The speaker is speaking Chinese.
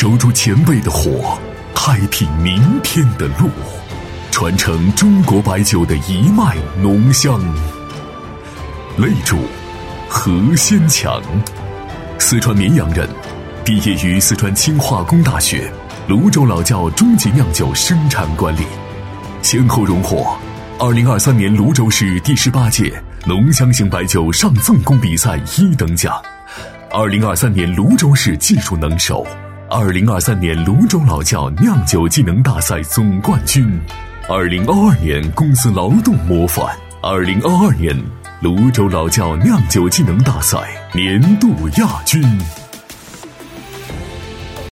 守住前辈的火，开辟明天的路，传承中国白酒的一脉浓香。擂主何先强，四川绵阳人，毕业于四川清化工大学，泸州老窖中级酿酒生产管理，先后荣获2023年泸州市第18届浓香型白酒上赠工比赛1等奖，2023年泸州市技术能手，2023年泸州老窖酿酒技能大赛总冠军，2022年公司劳动模范，2022年泸州老窖酿酒技能大赛年度亚军。